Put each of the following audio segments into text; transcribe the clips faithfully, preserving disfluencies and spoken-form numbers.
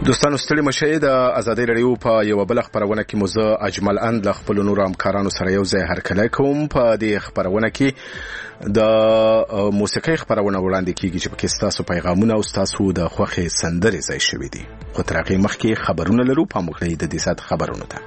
دوستانو ستړي مشه د ازادي رادیو په یو بل خبرونه کې موزه اجمل اند ل خپل نور همکارانو سره یو ځای هرکلی کوم. په دې خبرونه کې د موسیقي خبرونه وړاندې کیږي چې پکې تاسو پیغامونه او تاسو د خوخي سندرې ځای شوي دي. خو تر هغه مخکې خبرونه لرو په مخکې د دې سات خبرونه ته.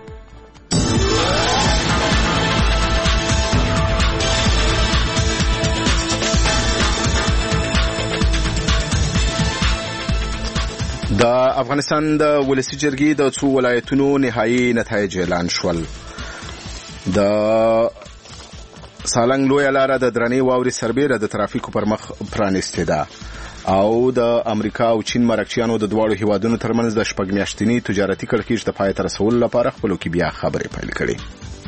د افغانستان د ولسی جرګې د څو ولایتونو نهایی نتایج اعلان شول. د سالنګ لوی لاره د درنې واوري سربېره د ترافیکو پر مخ پرانیستې ده او د امریکا او چین مرکچیانو د دواړو هیوادونو ترمنځ د شپږ میاشتني تجارتي کړکېچ د پای ته رسولو لپاره خپلو کې بیا خبرې پیل کړې.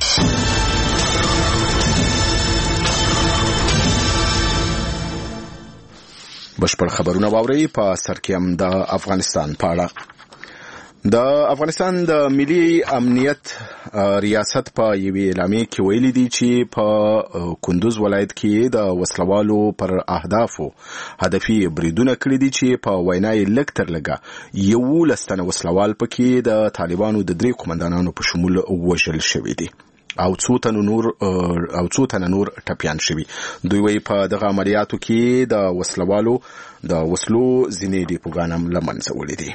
بشپړ خبرونه واوري په سرکیم د افغانستان په اړه. د افغانستان د ملي امنیت ریاست په یوې اعلامیه کې ویلي دي چې په کندوز ولایت کې د وسلوالو پر اهدافو هدفي بریدونه کړي دي چې په وینا یې لږ تر لږه یولس تنه وسلوال پکې د طالبانو د درې قومندانانو په شمول وژل شوي دي او څو تنه نور او څو تنه نور ټپيان شوي. دوی وی په دغه عملیاتو کې د وسلوالو د وسلو ځینې ډیپوګان هم له منځه وړي دي.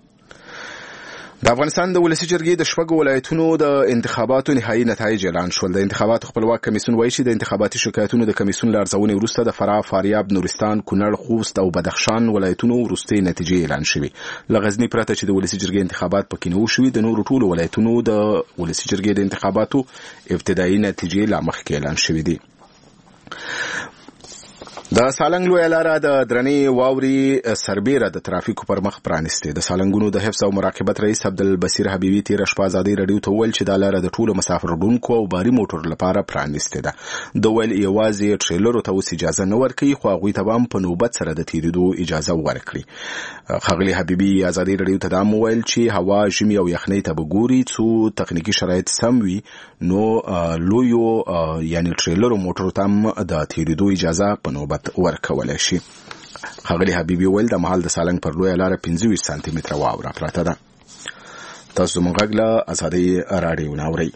د افغانستان د ولسی جرګې د شپږو ولایتونو د انتخاباتو نهایی نتایج اعلان شول. د انتخاباتو خپلواک کمیسیون وایي چې د انتخاباتي شکایتونو د کمیسیون له ارزونې وروسته د فراه، فاریاب، نورستان، کونړ، خوست او بدخشان ولایتونو وروستۍ نتیجې اعلان شوې. له غزني پرته چې د ولسی جرګې انتخابات پکې نه وشوي، د نورو ټولو ولایتونو د ولسی جرګې د انتخاباتو ابتدایي نتیجې لا مخکې اعلان شوې دي. د سالنګ لوی لاره د درنې واوري سربېره د ترافیکو پر مخ پرانیستې. د سالنګونو د حفظ او مراقبت رئیس عبدالبصیر حبیبي تیر شپه ازادي رادیو ته وویل چې دا لاره د ټولو مسافر وړونکو او باري موټرو لپاره پرانیستې ده. د ویل یوازې ټریلرو ته اوس اجازه نه ورکوي، خو هغوی ته هم په نوبت سره د تیریدو اجازه ورکړي. ښاغلي حبیبي ازادي رادیو ته دا هم وویل چې هوا ژمي او یخنۍ ته به ګوري، څو تخنیکي شرایط سم وي نو لویو یعنی ټریلرو موټرو ته هم د تیریدو اجازه په نوبت ورکولای شي. ښاغلي حبیبي ویل د مهال د سالنګ پر لویه لاره پنځه ویشت سانتي متره واوره پراته ده. تاسو زموږ غږ له ازادي راډیو نه اورئ.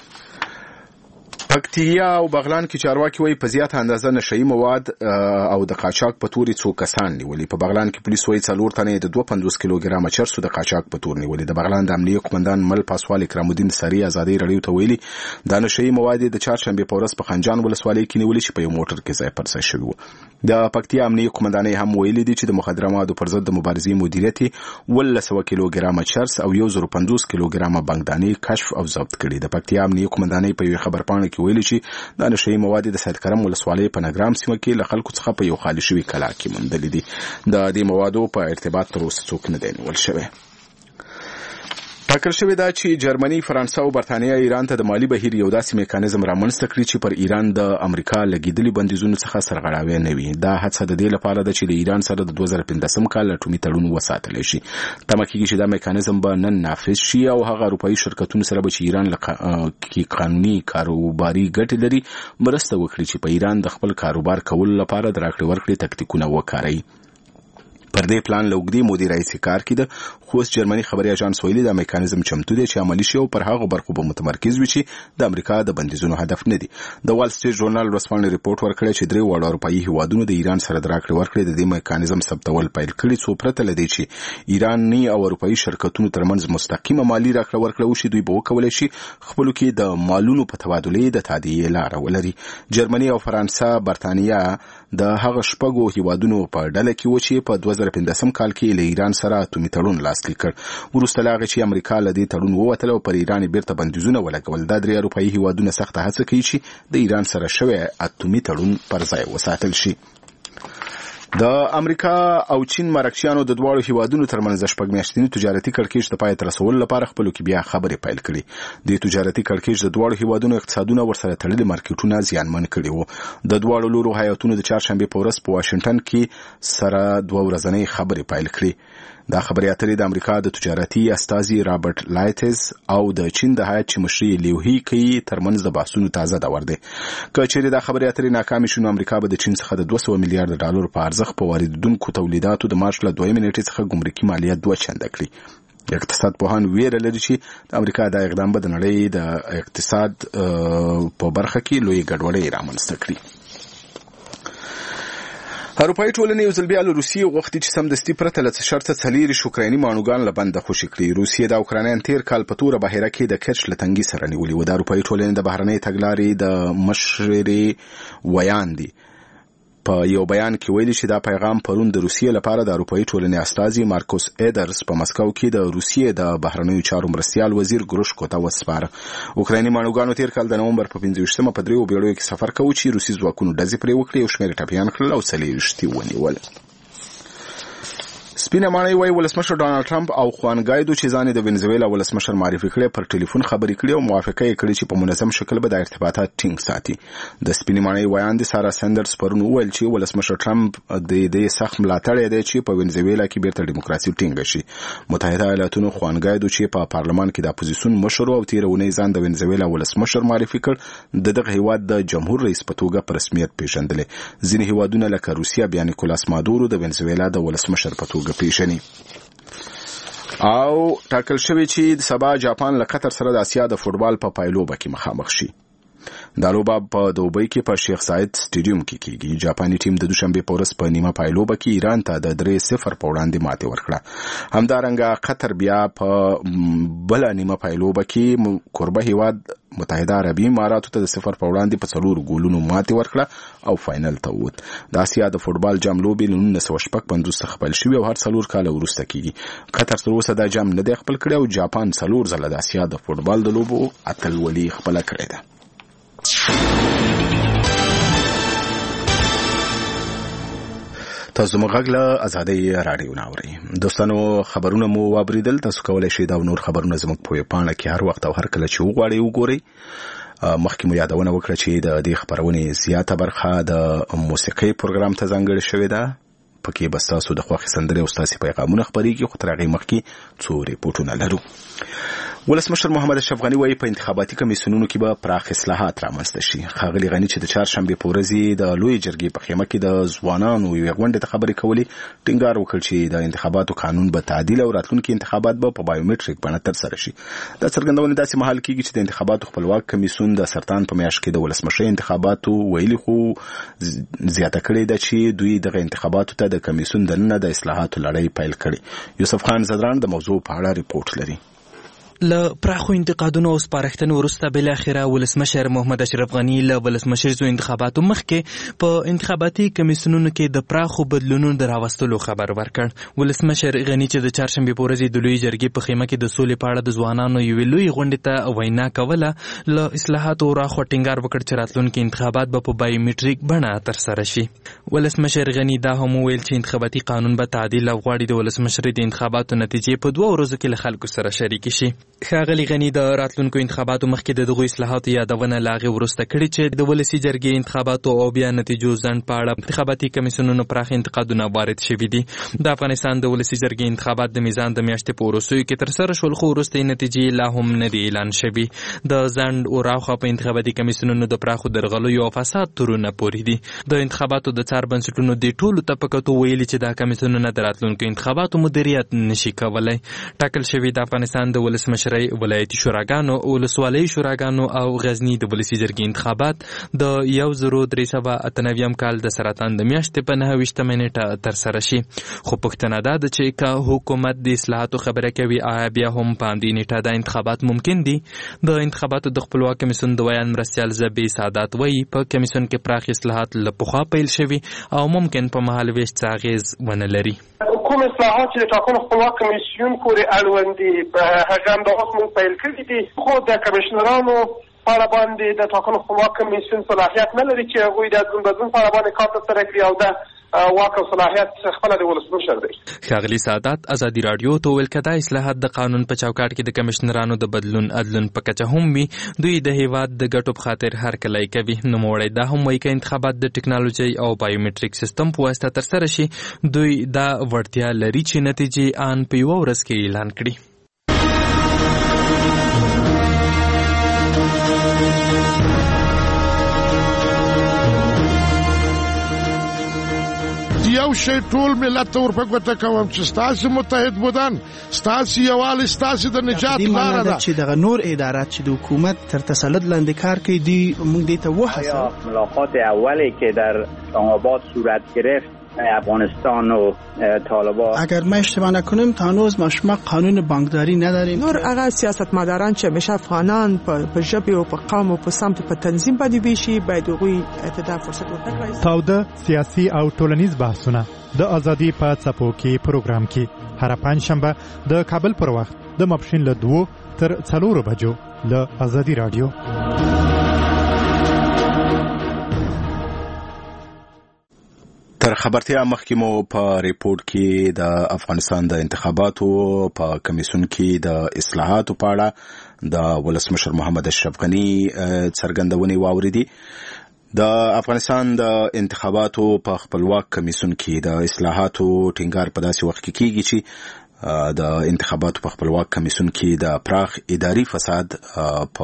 پکتیا او بغلان کې چارواکي وایي په زیاته اندازه نشهیي مواد او د قاچاق په تورې څو کسان نیولي. په بغلان کې پولیس وایي څلور تنه د دوه پنځوس کیلوګرامه چرسو د قاچاق په تور نیولي. د بغلان د امنیه قومندان مل پاسوال اکرام الدین سری ازادي رادیو ته ویلي دا نشهیي مواد د چهارشنبه په ورځ په خنجان ولسوالۍ کې نیولي چې په یو موټر کې ځای پر ځای شوي وو. د پکتیا امنیه قومندانۍ هم ویلي دي چې د مخدره موادو پر ضد د مبارزې مدیریت ولس سوه کیلوګرامه چرس او یو زر پنځوس کیلوګرامه بانکدانې کشف او ضبط کړي. د پکتیا امنیه قومندانۍ په یو خبرپاڼه کې ویلي چې د نشهیي مواد د سید کرم ولسوالۍ په نګرام سیمه کې له خلکو څخه په یو خالي شوي کلا کې موندلې دي. د دې موادو په ارتباط تر اوسه څوک نه دی نیول شوی. ټاکل شوې ده چې جرمني، فرانسه او برتانیا ایران ته د مالي بهیر یو داسې میکانیزم رامنځته کړي چې پر ایران د امریکا لګېدلي بندیزونو څخه سرغړاوی نه وي. دا هڅه د دې لپاره ده چې له ایران سره د دوه زره پنځلسم کال اټومي تړون وساتلی شي. تمه کېږي چې دا میکانیزم به نن نافذ شي او هغه اروپایي شرکتونو سره به چې ایران کې قانوني کاروباري ګټې لري مرسته وکړي چې په ایران د خپل کاروبار کولو لپاره د راکړې ورکړې تکتیکونه وکاروي. پر دې پلان له اوږدې مودې راهیسې کار کېده، خو اوس جرمني خبري اژانس ویلي دا میکانیزم چمتو دی چې عملي شي او پر هغو برخو به متمرکز وي چې د امریکا د بندیزونو هدف نه دي. د وال سټریټ ژورنال ورځپاڼې ریپورټ ورکړی چې درې واړو اروپایي هیوادونو د ایران سره د راکړې ورکړې د دې میکانیزم ثبتول پیل کړي، څو پرته له دې چې ایراني او اروپایي شرکتونو ترمنځ مستقیمه مالي راکړه ورکړه وشي، دوی به وکولی شي خپلو کې د مالونو په تبادلې د تادیې لاره ولري. جرمني او فرانسه، برتانیا د هغه شپږو هیوادونو په ډله کې و چې په دوه زره پنځلسم کال کې له ایران سره اټومي تړون لاسلیک کړ. وروسته له هغې چې امریکا له دې تړون ووتله او پر ایران یې بیرته بندیزونه ولګول، دا درې اروپایي هیوادونه سخته هڅه کوي چې د ایران سره شوی اټومي تړون پر ځای وساتل شي. د امریکا او چین مرکچیانو د دواړو هیوادونو ترمنځ د شپږ میاشتني تجارتي کړکېچ د پای ته رسولو لپاره خپلو کې بیا خبرې پیل کړي. د تجارتي کړکېچ د دواړو هیوادونو اقتصادونه ورسره تړلي مارکیټونه زیانمن کړي وو. د دواړو لورو هیاتونو د چهارشنبې په ورځ په واشنګټن کې سره دوه ورځنۍ خبرې پیل کړي. دا خبرې اترې د امریکا د تجارتي استازي رابرټ لایټز او د چین د هیات چې مشري لیوهی کوي ترمنځ د بحثونو تازه دور دی. که چیرې دا خبرې اترې ناکامې شي، نو امریکا به د چین څخه د دوه سوه میلیارډ ډالر په ارزښت په واردېدونکو تولیداتو د مارچ له دویمې نیټې څخه ګمرکي مالیه دوه چنده کړي. اقتصاد پوهان ویره لري چې د امریکا د اقدام به د نړۍ د اقتصاد په برخه کې لوی ګډوډي رامنځته کړي. اروپایي ټولنې یو ځل بیا له روسیې غوښتي چې سمدستي پرته له شرطه څلېرویشت اوکرایني ماڼوګان له بنده خوشي کړي. روسیې د اوکراینیان تیر کال په توره بحیره کې د کرچ له تنګي سره نیولي و. د اروپایي ټولنې د بهرنۍ تګلارې د مشرې ویاندي په یو بیان کې ویلي چې دا پیغام پرون د روسیې لپاره د اروپایي ټولنې استازي مارکوس ایدرز په مسکو کې د روسیې د بهرنیو چارو مرستیال وزیر ګروشکو ته وسپاره. اوکرایني ماڼوګانو تیر کال د نومبر په پنځه ویشتمه په دریو بیړیو کې سفر کوي چې روسي ځواکونو ډزې پرې وکړې او شمېر ټپیان کړل او څلېرویشت یې ونیول. سپینه ماڼۍ وايي ولسمشر ډانلډ ټرمپ او خوان ګایدو چې ځان د وینزویلا ولسمشر معرفي کړي پر ټلیفون خبرې کړي او موافقه یې کړې چې په منظم شکل به د ارتباطات ټینګ ساتي. د سپینې ماڼۍ ویاندې سارا سندرز پرون وویل چې ولسمشر ټرمپ د دې سخت ملاتړی دی چې په وینزویلا کې بیرته ډیموکراسي ټینګه شي. متحده ایالاتونو خوان ګایدو چې په پارلمان کې د اپوزیسیون مشر او تیر اونۍ ځان د وینزویلا ولسمشر معرفي کړ د دغه هیواد د جمهور رئیس په توګه په رسمیت پیژندل. ځینې هیوادونه لکه روسیا بیا نیکولاس مادورو د وینزویلا د ولسمشر په توګه پیژني. او ټاکل شوی چې د سبا جاپان له قطر سره د اسیا د فوټبال په پایلوبه کې مخامخ شي. دا لوبه په دوبۍ کې په شیخ زاید سټیډیوم کې کیږي. جاپاني ټیم د دوشنبه په ورځ په نیمه پایلوبه کې ایران ته د درې صفر په وړاندې ماتې ورکړه. همدارنګه قطر بیا په بل نیمه پایلوبه کې قربه هیواد متحده عربي اماراتو ته د صفر په وړاندې په څلور ګولونو ماتې ورکړه او فاینل ته ووت. د اسیا د فوټبال جام لوبې له نولس سوه شپږ پنځوس څخه پیل شوې او هر څلور کاله وروسته کیږي. قطر تر اوسه دا جام نه دی خپل کړی او جاپان څلور ځله د اسیا د فوټبال د لوبو اتلولي خپله کړې ده. تاسو موږ غږ ازادي رادیو ناوري. دوستانو خبرونه مو واوریدل. تاسو کولای شئ دا نور خبرونه زموږ په پاڼه کې هر وخت او هر کله چې وغواړئ وګورئ. مخکې مو یادونه وکړه چې د دې خبرونې زیاته برخه د موسیقي پروګرام ته ځانګړې شوې ده. پکې بس تاسو د خوښې سندرې او ستاسو پیغامونه خبرېږي. خو تر هغې مخکې څو ریپورټونه لرو. ولسمشر محمد اشرف غني وايي په انتخاباتي کمیسیونونو کې به پراخ اصلاحات رامنځته شي. ښاغلي غني چې د چهارشنبې په ورځ د لوی جرګې په خیمه کې د ځوانانو یوې غونډې ته خبرې کولې ټینګار وکړ چې د انتخاباتو قانون به تعدیل او راتلونکي انتخابات به په بایومټریک بڼه ترسره شي. دا څرګندونه داسې مهال کېږي چې د انتخاباتو خپلواک کمیسیون د سرطان په میاشت کې د ولسمشر انتخاباتو ویلي خو زیاته کړې ده چې دوی دغه انتخاباتو ته د کمیسیون دننه د اصلاحاتو لړۍ پیل کړي. یوسف خان زدران د موضوع په اړه ریپورت لري. له پراخو انتقادونو او سپارښتنو وروسته بالاخره ولسمشر محمد اشرف غني له ولسمشریزو انتخاباتو مخکې په انتخاباتي کمیسیونونو کې د پراخو بدلونونو د راوستلو خبر ورکړ. ولسمشر غني چې د چهارشنبې په ورځ د لوی جرګې په خیمه کې د سولې په اړه د ځوانانو یوې لوی غونډې ته وینا کوله له اصلاحاتو راخوا ټینګار وکړ چې راتلونکي انتخابات به په بایومټریک بڼه ترسره شي. ولسمشر غني دا هم وویل چې انتخاباتي قانون به تعدیل او غواړي د ولسمشر د انتخاباتو نتیجې په دوه ورځو کې له خلکو سره شریک شي. ښاغلي غني د راتلونکو انتخاباتو مخکې د دغو اصلاحاتو یادونه لا هغې وروسته کړې چې د ولسي جرګې انتخاباتو او بیا نتیجو ځنډ په اړه انتخاباتي کمیسیونونو پراخ انتقادونه وارد شوي دي. د افغانستان د ولسي جرګې انتخابات د میزان د میاشتې په وروستیو کې ترسره شول خو وروستۍ نتیجې لا هم نه دي اعلان شوي. د ځنډ او راوخوا په انتخاباتي کمیسیونونو د پراخو درغلیو او فساد تورونه پورې دي. د انتخاباتو د څار بنسټونو دې ټولو ته په کتو ویلي چې دا کمیسیونونه د راتلونکو انتخاباتو مدیریت نشي کولی. ټاکل شوي د افغانستان د ولسمشرۍ ولایتي شوراګانو، ولسوالۍ شوراګانو او غزني د ولسي جرګې انتخابات د یو زرو درې سوه اته نویم کال د سرطان د میاشتې په نهه ویشتمه نیټه ترسره شي. خو پوښتنه دا ده چې که حکومت د اصلاحاتو خبره کوي آیا بیا هم په همدې نیټه دا انتخابات ممکن دي؟ د انتخاباتو د خپلواک کمیسیون د ویان مرستیال زبی سادات وایي په کمیسیون کې پراخ اصلاحات له پخوا پیل شوي او ممکن په مهال ویش څه اغېز ونه لري. کوم اصلاحات چې د ټاکنو خپلواک کمیسیون پورې اړوند دي په هغه اندازه موږ پیل کړي دي، خو د کمیشنرانو په اړه باندې د ټاکنو خپلواک کمیسیون صلاحیت نه لري چې هغوی د ادلون بدلون په اړه باندې کار ترسره کړي او د واک او صلاحیت خپله د ولسمشر دی. ښاغلي سادات ازادي راډیو ته وویل که دا اصلاحات د قانون په چوکاټ کې د کمیشنرانو د بدلون ادلون په کچه هم وي دوی د هیواد د ګټو په خاطر هرکلی کوي. نوموړی دا هم وایي که انتخابات د ټکنالوژۍ او بایومټریک سیستم په واسطه ترسره شي دوی دا وړتیا لري چې نتیجې آن په یوه ورځ کې اعلان کړي. یو یو شی ټول ملت ور په ګوته کوم چې ستاسو متحد بودن ستاسو یوال ستاسو د نجات لاره ده چې دغه نور ادارات چې د حکومت تر تسلط لاندې کار کوي دی موږ دې ته وحسه ملاقات اولی که در آباد صورت گرفت افغانستان و طالبان اگر ما اشتباه نکنیم تا هنوز ما شما قانون بانکداری نداریم نور هغه سیاستمداران چې همیشه افغانان په ژبه او په قوم او په سمت په تنظیم باندې ویشي باید هغوی ته فرصت ورکړي. تاوده سیاسي او ټولنیز بحثونه د ازادي په څپو کې پروګرام کې هر پنځشنبه د کابل پر وخت د ماپښین له دوه تر څلورو بجو له ازادي رادیو. تر خبرتیا مخکې مو په ریپورت کې د افغانستان د انتخاباتو په کمیسیون کې د اصلاحاتو په اړه د ولسمشر محمد اشرف غني څرګندونې واوریدي. د افغانستان د انتخاباتو په خپلواک کمیسیون کې د اصلاحاتو ټینګار په داسې وخت کې کیږي چې د انتخاباتو په خپلواک کمیسیون کې د پراخ اداري فساد په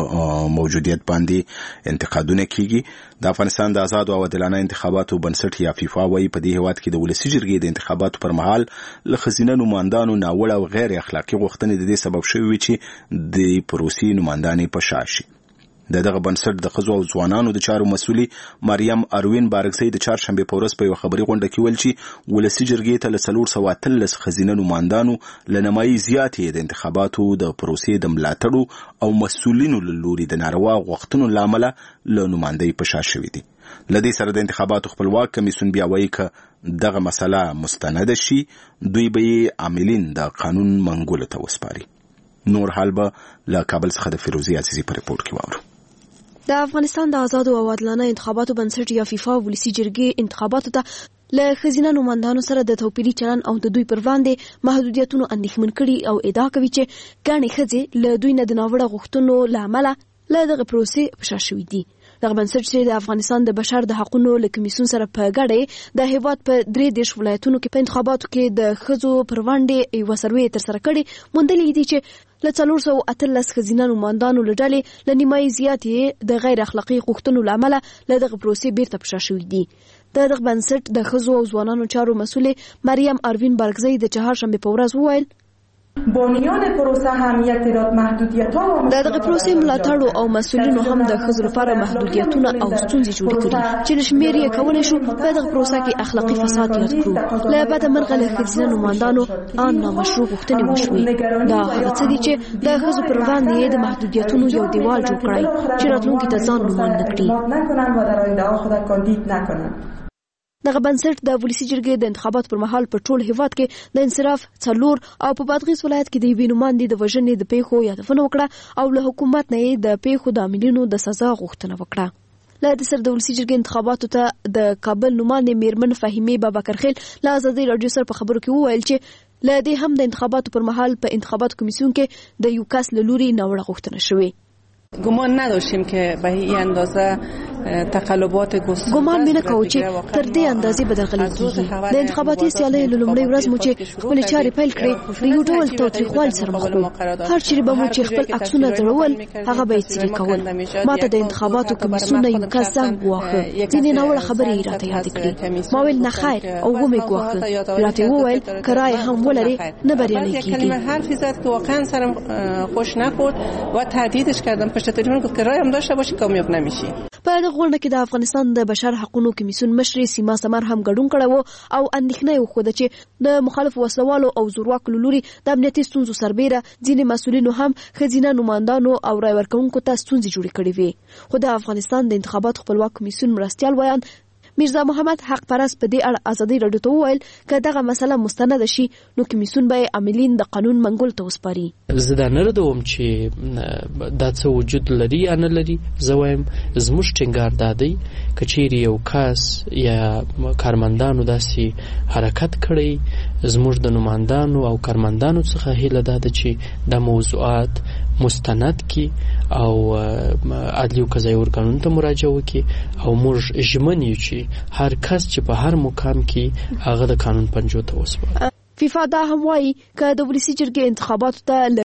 موجودیت باندې انتقادونه کیږي. د افغانستان د آزاد او عادلانه انتخاباتو بنسټ یا فیفا وايي په دې هیواد کې د ولسي جرګې د انتخاباتو پر مهال له خزینه نمائندانو ناوړه او غیر اخلاقی غوښتنې د دې سبب شوي چې د پروسې نمائندانې په شا شي. د دغه بنسټ د ښځو او ځوانانو د چارو مسؤلي مریم اروین بارکزی د چهارشنبې په ورځ په یوه خبري غونډه کې ویل چې ولسي جرګې ته له څلور سوه اتلس خزینه نمائندانو له نیمایي زیاتې د انتخاباتو د پروسې د ملاتړو او مسؤلینو له لوري د ناروا غوښتنو له امله له نمایندۍ په شا شوي دي. له دې سره د انتخاباتو خپلواک کمیسیون بیا وایي که دغه مسله مستنده شي دوی به یې عاملین د قانون منګولو ته وسپاري. نور حال به له کابل څخه د فیروزي عزیزي په ریپورت کې واورو. د افغانستان د آزاد او عادلانه انتخاباتو بنسټ یا فیفا ولسي جرګې انتخاباتو ته له خزینه نمائندانو سره د توپیري چلن او د دوی پر وړاندې محدودیتونو اندېښمن کړي او ادعا کوي چې ګڼې ښځې له دوی نه د ناوړه غوښتنو له امله له دغه پروسې په شا شوي دي. دغه بنسټ چې د افغانستان د بشر د حقونو له کمیسیون سره په ګډه د هیواد په درې دېرش ولایتونو کې په انتخاباتو کې د ښځو پر وړاندې یوه سروې ترسره کړې موندلې دي چې له څلور سوه اتلس خزینه نمائندانو له ډلې له نیمایي زیاتې د غیر اخلاقي غوښتنو له امله له دغه پروسې بیرته په شا شوي دي. د دغه بنسټ د ښځو او ځوانانو چارو مسؤلې مریم اروین بارکزی د چهارشنبې په ورځ وویل بنیان پروسه هم یک تعداد محدودیت‌ها و د دغه پروسې ملاتړو او مسؤلینو هم د ښځو لپاره محدودیتونه او ستونزې جوړې کړي چې له شمېر یې کولی شو په دغه پروسه کې اخلاقي فساد یاد کړو. له بده مرغه له ښځینه نمائندانو ان نامشروع غوښتنې وشوې. دا هغه څه دي چې د ښځو پر وړاندې یې د محدودیتونو یو دیوال جوړ کړی چې راتلونکي ته ځان نومان نه کړي. دغه بنسټ د ولسي جرګې د انتخاباتو پر مهال په ټول هیواد کې د انصراف څلور او په بادغیس ولایت کې د یوې نوماندې د وژنې د پیښو یادونه وکړه او له حکومت نه یې د پیښو د عاملینو د سزا غوښتنه وکړه. له دې سره د ولسي جرګې انتخاباتو ته د کابل نوماندې میرمن فهیمې بابکرخیل له ازادي راډیو سره په خبرو کې وویل چې له دې هم د انتخاباتو پر مهال په انتخاباتو کمیسیون کې د یو کس له لوري ناوړه غوښتنه شوې. گمان نداشتیم که به این اندازه تقلبات گسترده گمان مې نه کوو چې تر دې اندازې به درغلي کېږي. د انتخاباتي سیالیو له لومړۍ ورځ مو چې خپلې چارې پیل کړې د یو ډول تاوتریخوالي سره مخ وو. هر چیرې به مو چې خپل عکسونه ځړول هغه به یې څیرې کول. ما ته د انتخاباتو کمیسیون نه یو کس زنګ وواهه. ځینې ناوړه خبرې یې راته یادې کړې. ما ویل نه خیر او ومې ګواښه. راته یې وویل که رایې هم ولرې نه بریالی کېږي. حرفی زد که واقعا سرم خوش نخورد و تهدیدش کردم پشت تلفن گفت که رای هم داشته باشی کامیاب نمیشی. په دغه غونډه کې د افغانستان د بشر حقوقو کمیسیون مشر سیما سمر هم ګډون کړی و او اندېښنه یې وښوده چې د مخالفو وسلوالو او زورواکو له لوري د امنیتي ستونزو سربیره ځینې مسؤلینو هم ښځینه نمائندانو او رای ورکوونکو ته ستونزې جوړې کړې وې. خو د افغانستان د انتخاباتو خپلواک کمیسیون مرستیال ویان میرزا محمد حق پرست په دې اړه ازادي راډیو ته وویل که دغه مسله مستنده شي نو کمیسیون به عاملین د قانون منګول ته وسپاري. زه دا نه ردوم چې دا څه وجود لري یا نه لري. زه وایم زموږ ټینګار دا دی که چیرې یو کس یا کارمندانو داسې حرکت کړی زموږ د نمائندانو او کارمندانو څخه هیله دا ده چې دا موضوعات مستند کی او عدلی او قضایي ارګانونو ته مراجعه وکړي او موږ ژمن یو چې هر کس چې په هر مقام کې هغه د قانون پنجو ته وسپاري. فیفا دا هم وایي که د ولسي جرګې انتخاباتو ته